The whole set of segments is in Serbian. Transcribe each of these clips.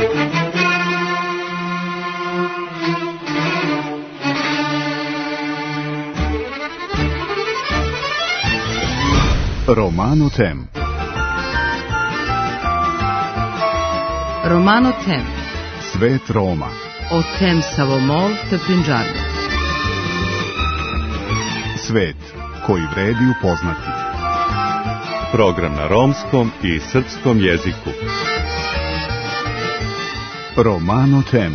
Romano Tem. Romano Tem. Svet Roma. O tem Savomol te Punjabi. Svet koji vredi upoznati. Program na romskom i srpskom jeziku. Romano Tem.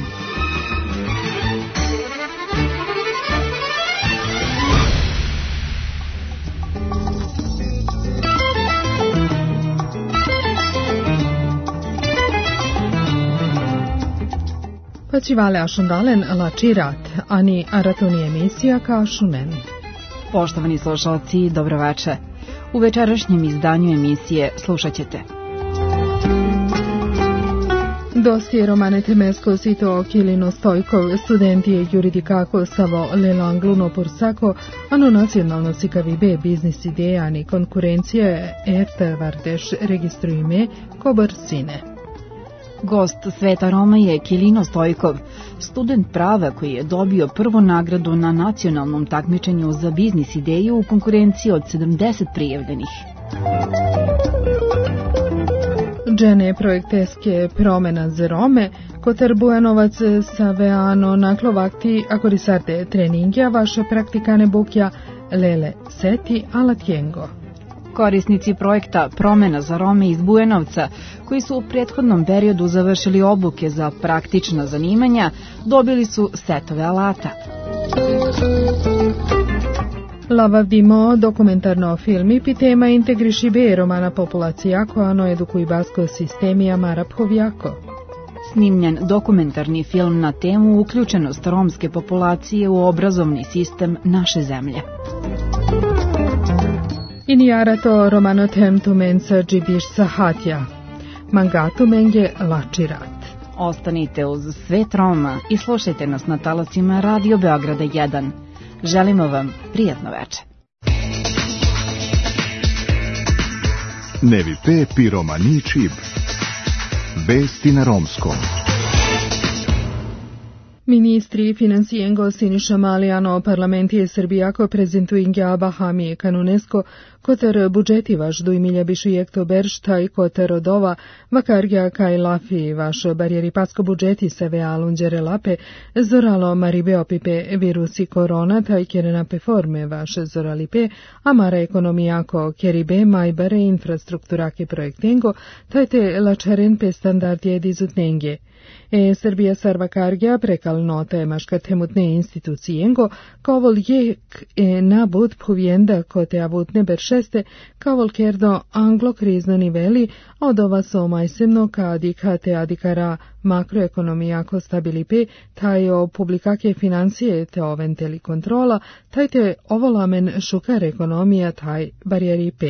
Pacivale ašundalen lačirat, ani aratoni emisija kašunen. Poštovani slušalci, dobroveče. U večerašnjem izdanju emisije slušat ćete. Dosti Romane Temesko sito Kilino Stojkov, studenti juridikako savo lelangluno pursako, ano nacionalno sikavibe biznis ideja ani konkurencije EFTA Vardeš registrujme kobarsine. Gost Sveta Roma je Kilino Stojkov, student prava koji je dobio prvu nagradu na nacionalnom takmičenju za biznis ideju u konkurenciji od 70 prijavljenih. Džene projekteske promena za Rome, kotar Bujanovac sa veano naklovakti akorisarte treningja vaše praktikane bukja Lele Seti Alatjengo. Korisnici projekta Promena za Rome iz Bujanovca, koji su u prethodnom periodu završili obuke za praktična zanimanja, dobili su setove alata. Lavavdimo dokumentarno filmi pi tema integriši be romana populacijako ano edukuj basko sistemija maraphovjako. Snimljen dokumentarni film na temu uključenost romske populacije u obrazovni sistem naše zemlje. Inijarato Romano Tem tumenca džibiš sahatja. Mangatu menge lačirat. Ostanite uz Svet Roma i slušajte nas na talocima Radio Beograda 1. Želimo vam prijatno veče. Nevi pe pi romani čib. Vesti na romskom. Ministri financijengo Siniša Malijano parlamentije Srbijako prezentuingja Bahami kanunesko kotar budžeti vaš dujmilja bišu jekto beršta i kotar odova vakargja kaj lafi vaš barijeri pasko budžeti se vealunđere lape zoralo maribe opipe virusi korona taj kerenape forme vaše zoralipe amara ekonomijako keribe majbare infrastrukturake projektengo taj te lačaren pe standardje dizutnenge. Srbija sarvakargja prekal nota maška temutne institucijengo, kavol jek nabud povijenda kote avutne beršeste, kavol kerdo anglo-krizno niveli, od ova somajsemno kadikate adikara makroekonomijako stabilipe, taj o publikake financije te oventeli kontrola, taj te ovolamen šukar ekonomija taj barijeri pe.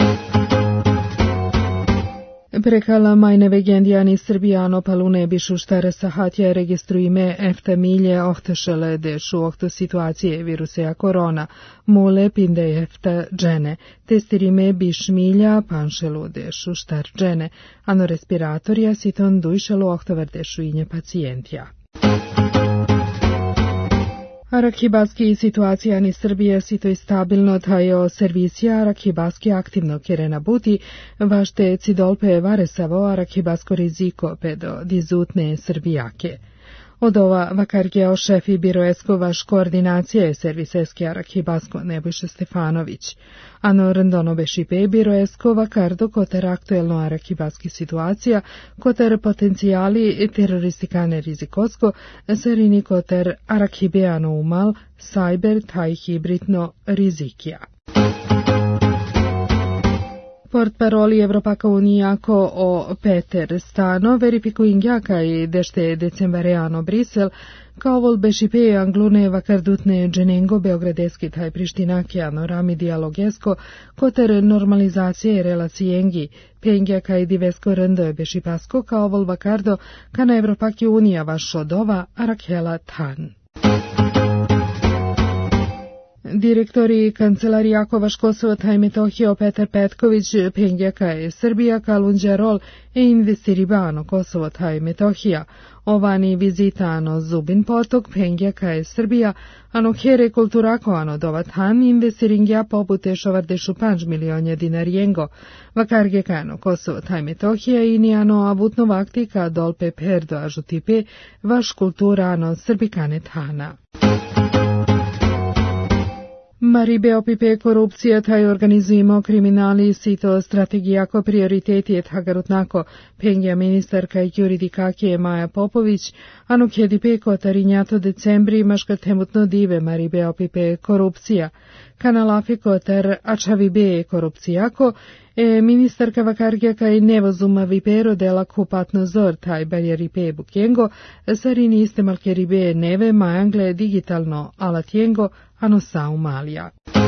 Prekala majne vegendijani Srbijano palune bišu štare sahatja registrujme EFTA milje ohtešele dešu ohto situacije viruseja korona, mule pinde EFTA džene, testirime biš milja panšelu dešu štar džene, ano respiratorija siton dujšelu ohtovar dešu inje pacijentja. Arakhibaski situacija ni Srbije sito i stabilno tajo servisija Arakhibaski aktivno kerena buti, vašte cidolpe varesavo Arakhibasko riziko pedo dizutne Srbijake. Od ova vakargeo šefi biroesko vaš koordinacije serviseske Arakhibasko Nebojša Stefanović. Ano randono bešipe biroesko vakardo kotar aktuelno Arakhibaski situacija, kotar potencijali teroristikane rizikotsko, sarini kotar Arakhibeano umal, sajber taj hibridno rizikija. Portparoli Evropaka unijako o Peter Stano verifikuingja kaj dešte decembareano Brisel, kao vol bešipe anglune vakardutne dženengo beogradeski taj prištinakjano rami dialogesko, koter normalizacije relacijengi, pengja kaj divesko rndo bešipasko kao vol vakardo, kana Evropaki unija vaš odova Arakhela Tan. Direktori Kancelarija Kovaš Kosovo taj Metohio Petar Petković, Pengjaka je Srbija, Kalundja Rol e investiribano Kosovo taj Metohija. Ovani vizitano Zubin potok, Pengjaka je Srbija, ano here kulturako ano dovatan investiringja popute šovarde šupanč milionja dinarijengo. Vakarge kano Kosovo taj Metohija i nijano avutno vaktika dolpe perdo ažutipe vaš kultura ano srbikane tana. Maribe opipe korupcija taj organizujemo kriminali sito strategijako prioriteti hagarutnako Pengja ministarka juridikake Maja Popović, ano kjedipe kotarinjato decembri maška temutno dive Maribe opipe korupcija. Kanalafi kotar ačavibe korupcijako, ministarka vakargjaka i nevozuma vipero dela kupatno zor taj barjeripe bukjengo, sarini iste malkeribe neve majangle digitalno alatjengo, ano sau malija.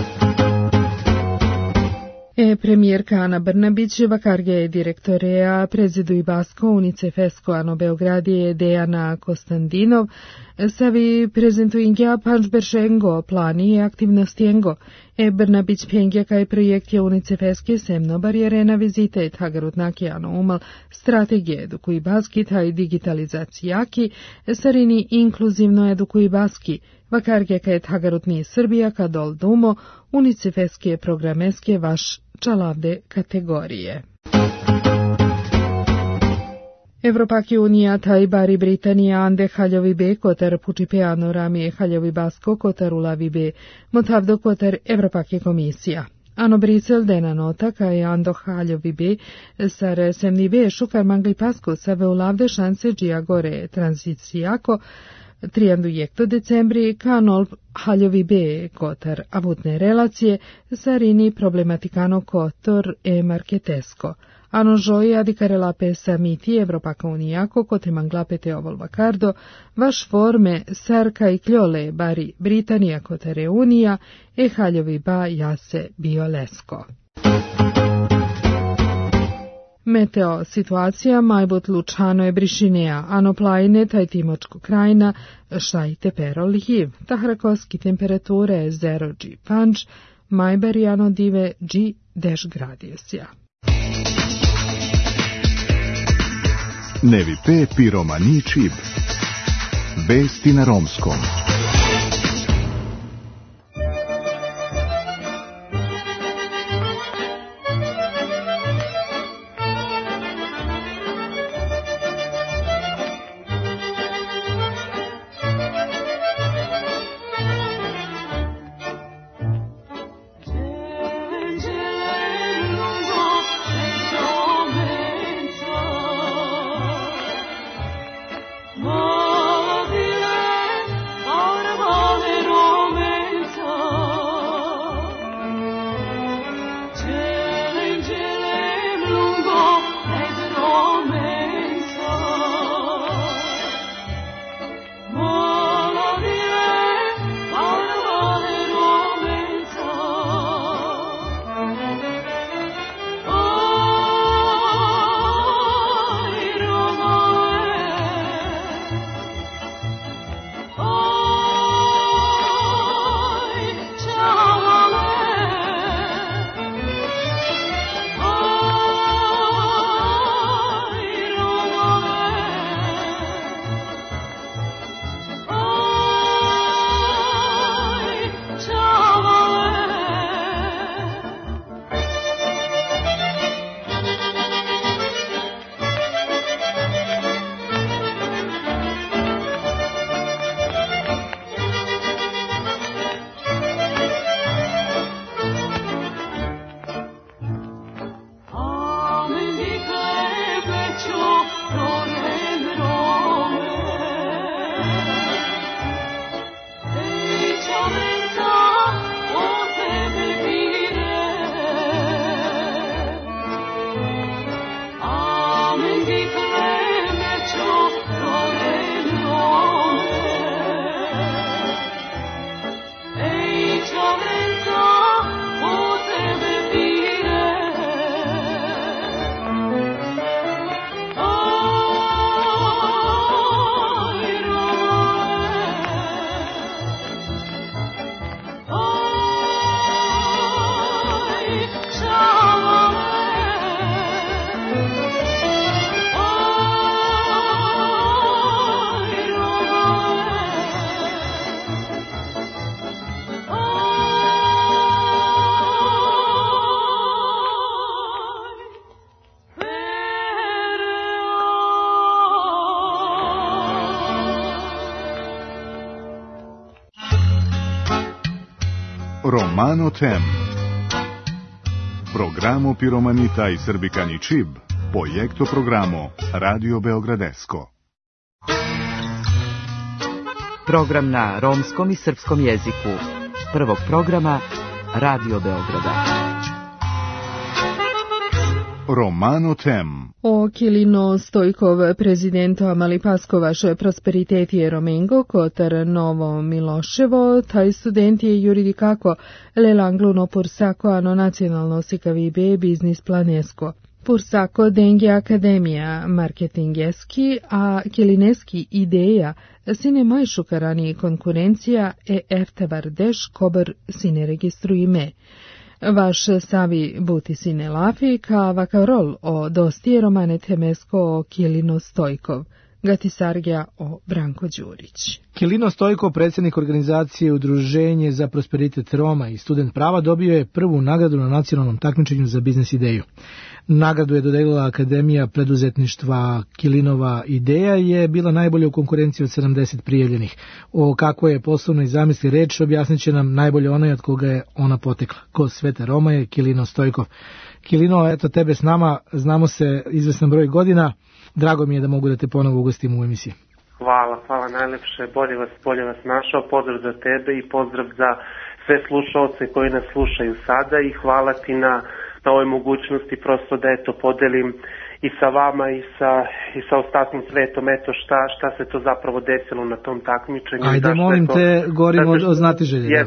Premijerka Ana Brnabić, vakarge direktorea prezidu i Basko, UNICEF-esko ano Beogradije Dejana Kostandinov, savi prezentuingja pančberšengo plani i aktivnostijengo. Brnabić Pengjaka je projektje UNICEF-eske semno barjerena vizite hagarutnake ano umal strategije edukuj baski taj digitalizacijaki, sarini inkluzivno edukuj baski, vakargeka je hagarutni Srbija kadol dumo UNICEF-eske programeske vaš čalavde kategorije. Evropaki unija taj bari Britanija ande haljovi be kotar pučipeano ramije haljovi basko kotar ulavi be motavdo kotar Evropake komisija. Ano Brisel dena nota kaj ando haljovi be sar semni be šukar mangli pasko save ulavde šanse džija gore tranzicijako trijandu jekto decembri kanol haljovi be kotar avutne relacije sarini problematikano kotor marketesko. Ano žoji adikarelape samiti Evropaka unijako kote manglapete ovol vakardo, vaš forme sarka i kljole bari Britanija kotere unija haljovi ba jase biolesko. Meteo situacija majbut Lučano je Brišinea, ano plajine taj Timočko krajina, štaj tepero ljiv, tahrakoski temperature 0 G panč, majbari ano dive G deš gradijusja. Nevi pe piromani čib. Vesti na romskom. Oh Romano Tem. Programo Piromanita i Srbikani Čib, projekto programo Radio Beogradesko. Program na romskom i srpskom jeziku. Prvog programa Radio Beograda. Romano Tem. O Kilino Stojkov, prezidento Amali Paskovaš, prosperitet je Romengo, kotar Novo Miloševo, taj student je juridikako Lelangluno Pursako, ano nacionalno sikavibe biznis planesko. Pursako dengi akademija marketingeski, a kilineski ideja sine maj šukarani konkurencija eftevar deš kobar sine registru ime. Vaš savi buti sine lafi ka vakarol o dostije Romane Temesko o Kilino Stojkov. Gatisargija o Branko Đurić. Kilino Stojko, predsjednik organizacije Udruženje za prosperitet Roma i student prava, dobio je prvu nagradu na nacionalnom takmičenju za biznis ideju. Nagradu je dodelila Akademija preduzetništva. Kilinova ideja je bila najbolja u konkurenciji od 70 prijavljenih. O kakvoj je poslovnoj zamisli reč objasnit će nam najbolje onaj od koga je ona potekla. Ko sveta Roma je Kilino Stojkov. Kilino, eto tebe s nama, znamo se izvestan broj godina. Drago mi je da mogu da te ponovo ugostim u emisiji. Hvala najlepše, bolje vas našao, pozdrav za tebe i pozdrav za sve slušalce koji nas slušaju sada i hvala ti na ovoj mogućnosti prosto da eto podelim i sa vama i sa ostatnim svetom eto šta se to zapravo desilo na tom takmičenju. Ajde, molim te, govorimo o znatiželje.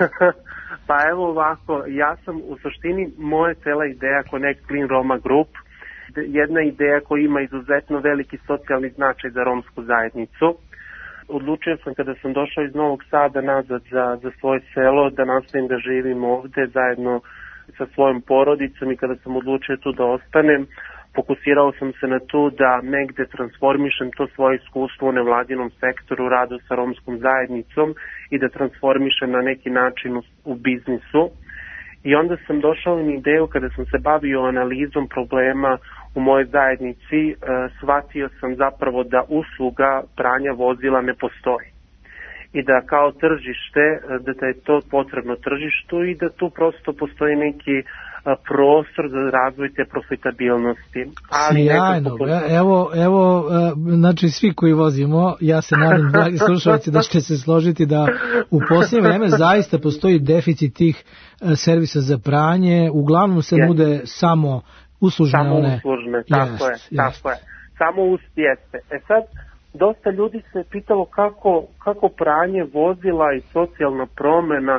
Pa evo ovako, ja sam u suštini, moja cela ideja Connect Clean Roma Group, jedna ideja koja ima izuzetno veliki socijalni značaj za romsku zajednicu. Odlučio sam kada sam došao iz Novog Sada nazad za svoje selo da nastavim da živim ovde zajedno sa svojom porodicom i kada sam odlučio tu da ostanem, fokusirao sam se na to da negde transformišem to svoje iskustvo u nevladinom sektoru, radu sa romskom zajednicom i da transformišem na neki način u biznisu. I onda sam došao na ideju kada sam se bavio analizom problema u mojoj zajednici, shvatio sam zapravo da usluga pranja vozila ne postoji. I da kao tržište, da je to potrebno tržištu i da tu prosto postoji neki prostor za razvoj te profitabilnosti. Sjajno, evo, znači svi koji vozimo, ja se nadam, dragi slušalci, da ćete se složiti da u posljednje vreme zaista postoji deficit tih servisa za pranje, uglavnom se nude samo uslužne. Samo uslužne, tako je. Samo jeste. Sad, dosta ljudi se pitalo kako pranje vozila i socijalna promjena,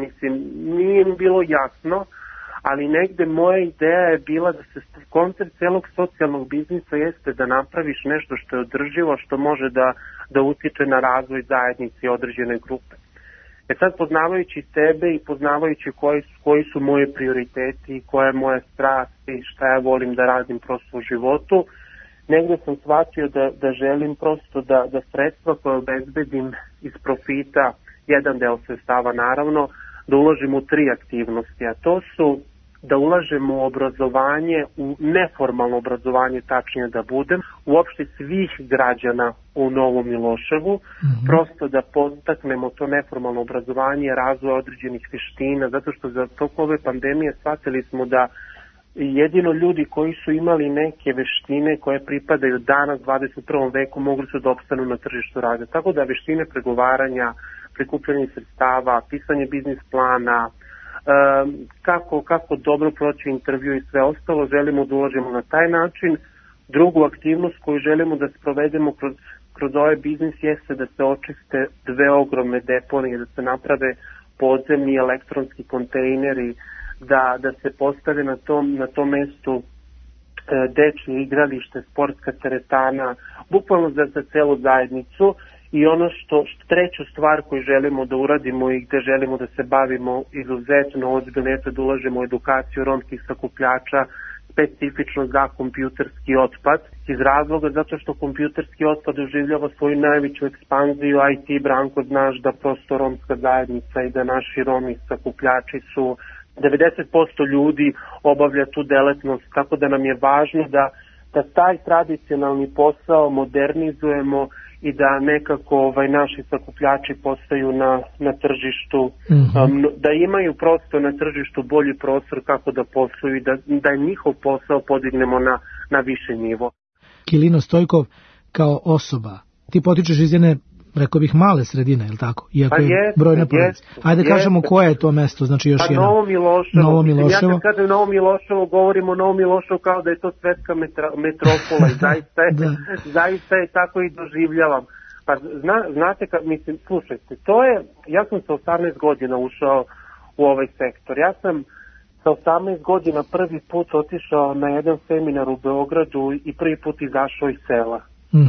nije im bilo jasno, ali negde moja ideja je bila da se koncept celog socijalnog biznisa jeste da napraviš nešto što je održivo, što može da utiče na razvoj zajednice i određene grupe. Sad, poznavajući tebe i poznavajući koji su moje prioriteti, koja je moja strast i šta ja volim da radim prosto u životu, negdje sam shvatio da želim prosto da sredstva koje obezbedim iz profita, jedan deo sredstava naravno, da uložim u 3 aktivnosti, a to su da ulažemo u obrazovanje, u neformalno obrazovanje, tačnije da budem, uopšte svih građana u Novom Miloševu, prosto da podstaknemo to neformalno obrazovanje, razvoj određenih vještina, zato što za tokom ove pandemije shvatili smo da jedino ljudi koji su imali neke veštine koje pripadaju danas 21. veku mogli su da opstanu na tržištu rada. Tako da veštine pregovaranja, prikupljanje sredstava, pisanje biznis plana, kako dobro proći intervju i sve ostalo, želimo da uložimo na taj način. Drugu aktivnost koju želimo da sprovedemo kroz ovaj biznis jeste da se očiste 2 ogromne deponije, da se naprave podzemni elektronski kontejneri, da se postave na tom mestu dečje igralište, sportska teretana, bukvalno za celu zajednicu. I ono treću stvar koju želimo da uradimo i gde želimo da se bavimo izuzetno ozbiljno, je da ulažemo u edukaciju romskih sakupljača, specifično za kompjuterski otpad, iz razloga zato što kompjuterski otpad doživljava svoju najveću ekspanziju, a i ti, Branko, znaš da prosto romska zajednica i da naši romi sakupljači su 90% ljudi obavlja tu delatnost, tako da nam je važno da taj tradicionalni posao modernizujemo i da nekako naši sakupljači postaju na tržištu, da imaju prosto na tržištu bolji prostor kako da posluju i da njihov posao podignemo na više nivo. Kilino Stojkov, kao osoba, ti potičeš iz jedne, rekao bih, male sredine, je li tako? Iako je brojna porodica. Ajde kažemo koje je to mesto, znači još jedno. Novo Miloševo. Ja kad kažem Novo Miloševo, govorimo o Novo Miloševo kao da je to svetska metropola i zaista je tako i doživljavam. Pa znate, slušajte, ja sam sa 18 godina ušao u ovaj sektor. Ja sam sa 18 godina prvi put otišao na jedan seminar u Beogradu i prvi put izašao iz sela.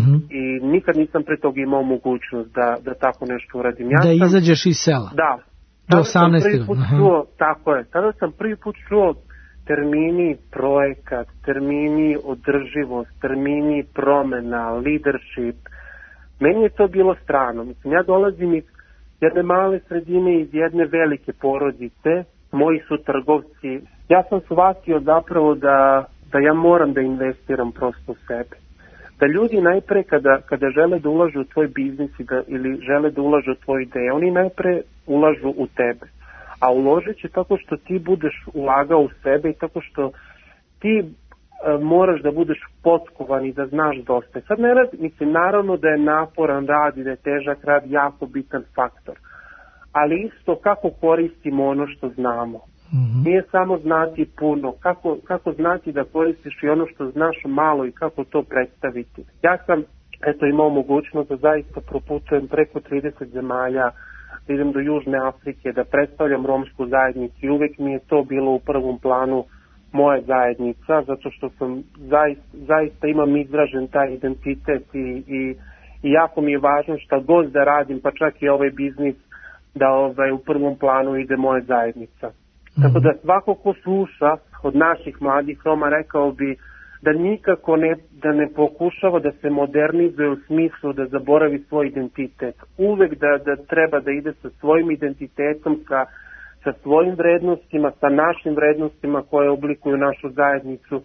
I nikad nisam pre toga imao mogućnost da tako nešto uradim. Izađeš iz sela? Da. Do 18. Tako je. Tada sam prvi put čuo termini projekat, termini održivost, termini promena, leadership. Meni je to bilo strano. Mislim, ja dolazim iz jedne male sredine, iz jedne velike porodice. Moji su trgovci. Ja sam shvatio zapravo da ja moram da investiram prosto u sebe. Da ljudi najpre kada žele da ulažu u tvoj biznis ili žele da ulažu u tvoje ideje, oni najpre ulažu u tebe. A uložit će tako što ti budeš ulagao u sebe i tako što ti moraš da budeš potkovan i da znaš dosta. Sad naravno da je naporan rad i da je težak rad jako bitan faktor. Ali isto kako koristimo ono što znamo. Nije samo znati puno, kako znati da koristiš i ono što znaš malo i kako to predstaviti. Ja sam imao mogućnost da zaista proputujem preko 30 zemalja, da idem do Južne Afrike, da predstavljam romsku zajednicu i uvek mi je to bilo u prvom planu moja zajednica, zato što sam zaista imam izražen taj identitet i jako mi je važno šta god da radim, pa čak i ovaj biznis, da u prvom planu ide moja zajednica. Tako da svako ko sluša od naših mladih Roma rekao bi da nikako ne pokušava da se modernizuje u smislu da zaboravi svoj identitet. Uvek da treba da ide sa svojim identitetom, sa svojim vrednostima, sa našim vrednostima koje oblikuju našu zajednicu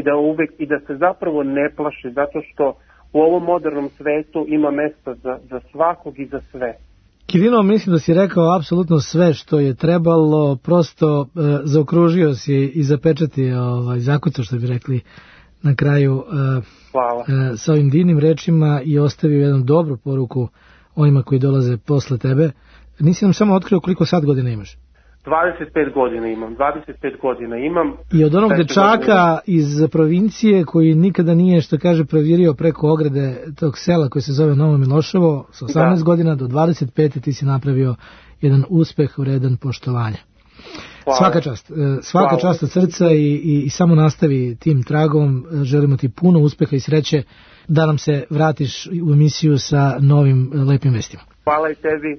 i da se zapravo ne plaši, zato što u ovom modernom svetu ima mesta za svakog i za sve. Kilino, mislim da si rekao apsolutno sve što je trebalo, prosto zaokružio si i zapečatio zakucao, što bi rekli na kraju. Hvala. Sa ovim divnim rečima i ostavio jednu dobru poruku onima koji dolaze posle tebe. Nisi nam samo otkrio koliko sad godina imaš? 25 godina imam. I od onog dečaka iz provincije koji nikada nije, što kaže, provirio preko ograde tog sela koji se zove Novo Miloševo, sa 18 godina do 25 ti si napravio jedan uspeh vredan poštovanja. Hvala. Svaka čast od srca i samo nastavi tim tragom. Želimo ti puno uspeha i sreće da nam se vratiš u emisiju sa novim lepim vestima. Hvala i tebi.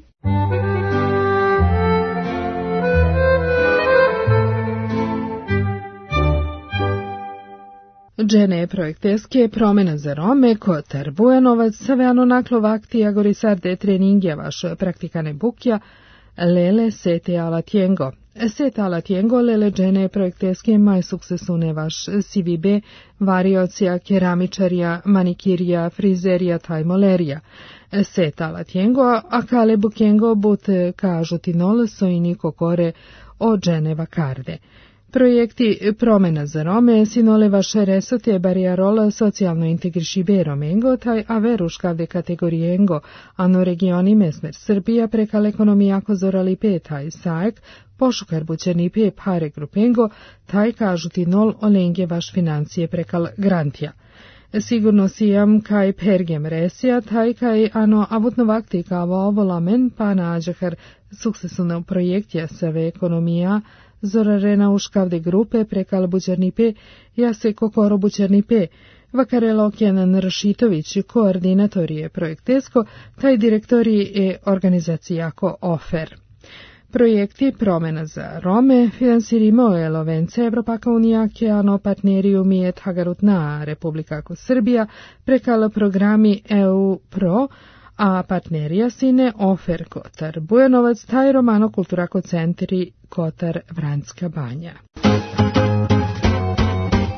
Džene projekteske promena za Rome, Kotar Bujanovac, Saveano naklov akcija Gorisarde treningja vaš praktikane bukja, Lele sete ala tiengo. Sete ala tiengo lele džene projekteske maj suksesune vaš CVB, variocija, keramičarija, manikirija, frizerija, tajmolerija. Sete ala tiengo, akale bukengo but kažu tinol sojniko kore o džene vakarde. Projekti promena za Rome sinole vaše resote bariarola socijalno integrišibe Romengo taj averuškavde kategorijengo ano regioni mesmer Srbija prekal ekonomijako zorali pe taj sajek pošukar bućerni pe pare grupengo taj kažuti nol olenge vaš financije prekal grantija. Sigurno sijam kaj pergem resija taj kaj ano avutno vakti kao ovolamen pa nađahar suksesuno projektija save ekonomija zorarena uškavde grupe prekal bućernipe, jase kokoro bućernipe, vakarelo Kenan Rašitović, koordinatorije projektesko, taj direktori je organizacijako OFER. Projekti promena za Rome finansirimo je Lovence Evropaka unija keano partnerijum je Tagarutna Republika Srbija prekal programi EU Pro, a partnerija sine Ofer Kotar Bujanovac, taj romano kulturako centri Kotar Vranjska banja.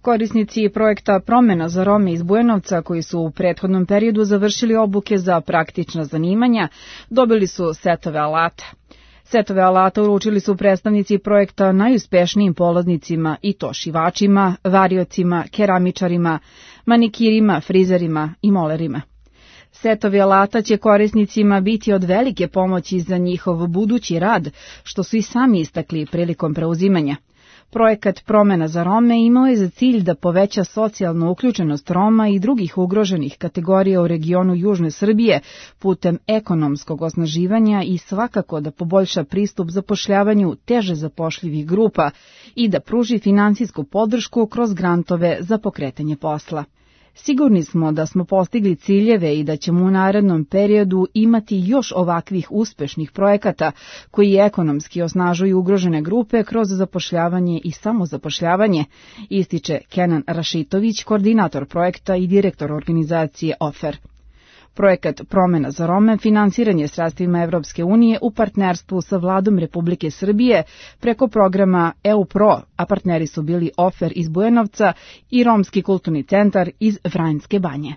Korisnici projekta Promena za Rome iz Bujanovca, koji su u prethodnom periodu završili obuke za praktična zanimanja, dobili su setove alata. Setove alata uručili su predstavnici projekta najuspešnijim polaznicima, i to šivačima, variocima, keramičarima, manikirima, frizerima i molerima. Setovi alata će korisnicima biti od velike pomoći za njihov budući rad, što su i sami istakli prilikom preuzimanja. Projekat Promena za Rome imao je za cilj da poveća socijalnu uključenost Roma i drugih ugroženih kategorija u regionu Južne Srbije putem ekonomskog osnaživanja i svakako da poboljša pristup zapošljavanju teže zapošljivih grupa i da pruži finansijsku podršku kroz grantove za pokretanje posla. Sigurni smo da smo postigli ciljeve i da ćemo u narednom periodu imati još ovakvih uspešnih projekata koji ekonomski osnažuju ugrožene grupe kroz zapošljavanje i samozapošljavanje, ističe Kenan Rašitović, koordinator projekta i direktor organizacije OFER. Projekat Promena za Rome finansiran je sredstvima Evropske unije u partnerstvu sa Vladom Republike Srbije preko programa EU-PRO, a partneri su bili OFER iz Bujanovca i Romski kulturni centar iz Vranjske Banje.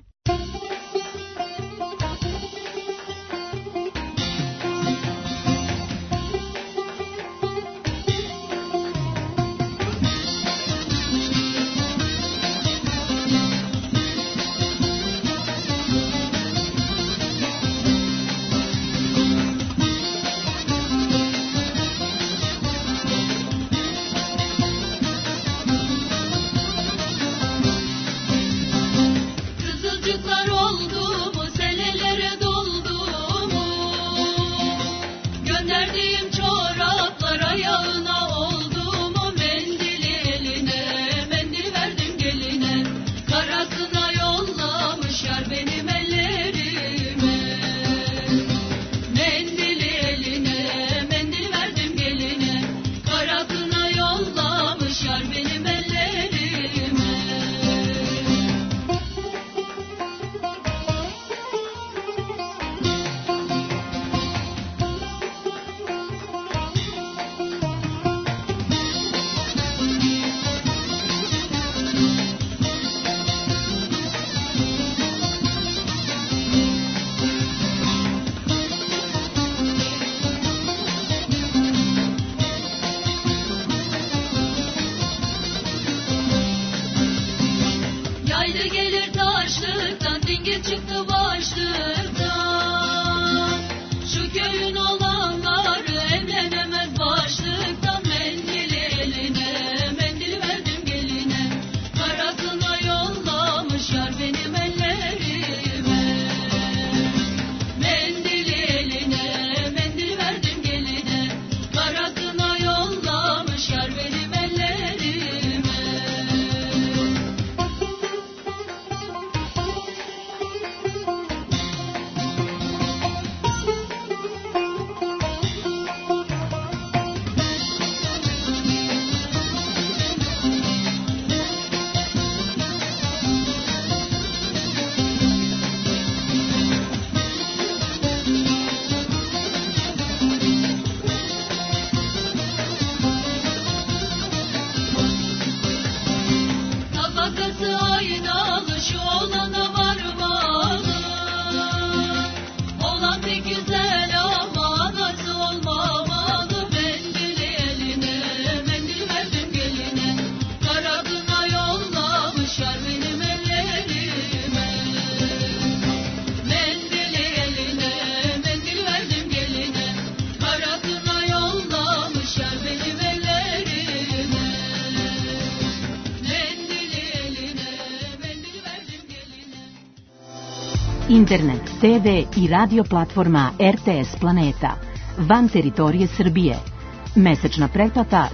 Internet, TV i radio platforma RTS Planeta, van teritorije Srbije. Mesečna pretplata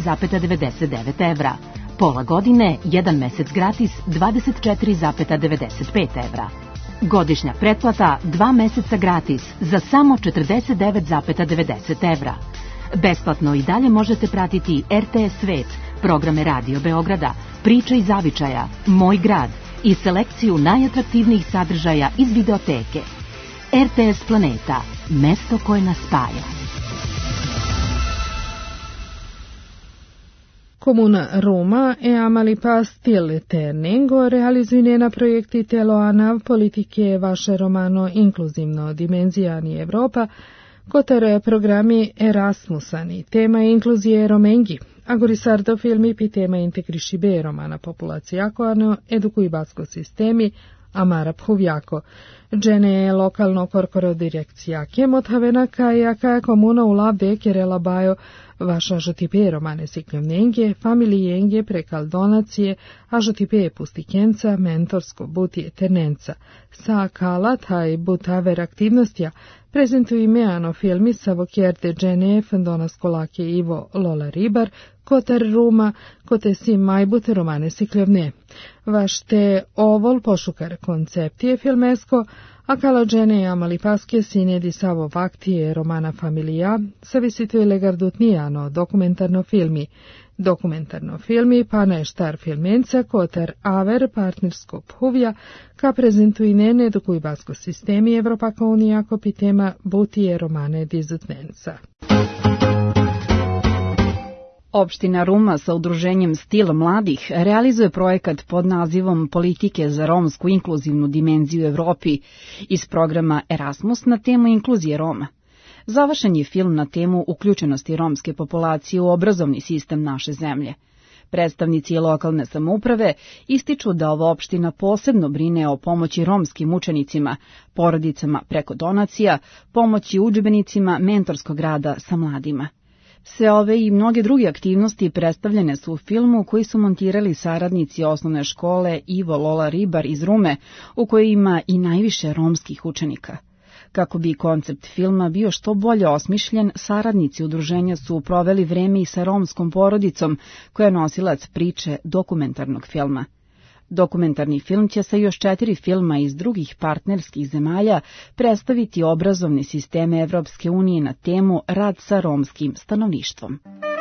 4,99 evra. Pola godine, 1 mesec gratis 24,95 evra. Godišnja pretplata 2 meseca gratis za samo 49,90 evra. Besplatno i dalje možete pratiti RTS Svet, programe Radio Beograda, Priče iz Zavičaja, Moj grad i selekciju najatraktivnijih sadržaja iz videoteke. RTS Planeta, mesto koje nas spaja. Comuna Roma e Amalipa Stil Terningo realizuju njena projekti telo anav politike vaše romano inkluzivno dimenzijani Evropa, kotar programi Erasmusani, tema inkluzije romengi, a gorisardo filmi pi tema integrišibe romana populacijako ano edukuj basko sistemi, Amara Phuvjako. Džene lokalno korkoro direkcijake mothavena kajaka komuna ulavde kerela bajo vaša žotipe romane sikljomnenge, familijenge prekal donacije, a žotipe pustikenca, mentorsko butije ternenca. Sa kala taj butaver aktivnostja prezentuju meano filmi sa vokjerde džene fendonas kolake Ivo Lola Ribar, kotar Ruma, kote si majbut romane sikljovne. Vašte ovol pošukar konceptije filmesko, a kala džene Amalipaske sine di savo vaktije romana familija, savisituje legardutnijano dokumentarno filmi, pa neštar filmenca kotar aver partnersko Phuvja, ka prezentuji nene dokuj basko sistemi Evropaka unija ko pitema butije romane dizutnenca. Opština Ruma sa udruženjem Stil mladih realizuje projekat pod nazivom Politike za romsku inkluzivnu dimenziju u Evropi iz programa Erasmus na temu inkluzije Roma. Završen je film na temu uključenosti romske populacije u obrazovni sistem naše zemlje. Predstavnici lokalne samouprave ističu da ova opština posebno brine o pomoći romskim učenicima, porodicama preko donacija, pomoći udžbenicima, mentorskog rada sa mladima. Sve ove i mnoge druge aktivnosti predstavljene su u filmu koji su montirali saradnici osnovne škole Ivo Lola Ribar iz Rume, u kojoj ima i najviše romskih učenika. Kako bi koncept filma bio što bolje osmišljen, saradnici udruženja su proveli vreme i sa romskom porodicom, koja je nosilac priče dokumentarnog filma. Dokumentarni film će sa još 4 filma iz drugih partnerskih zemalja predstaviti obrazovne sisteme Evropske unije na temu rad sa romskim stanovništvom.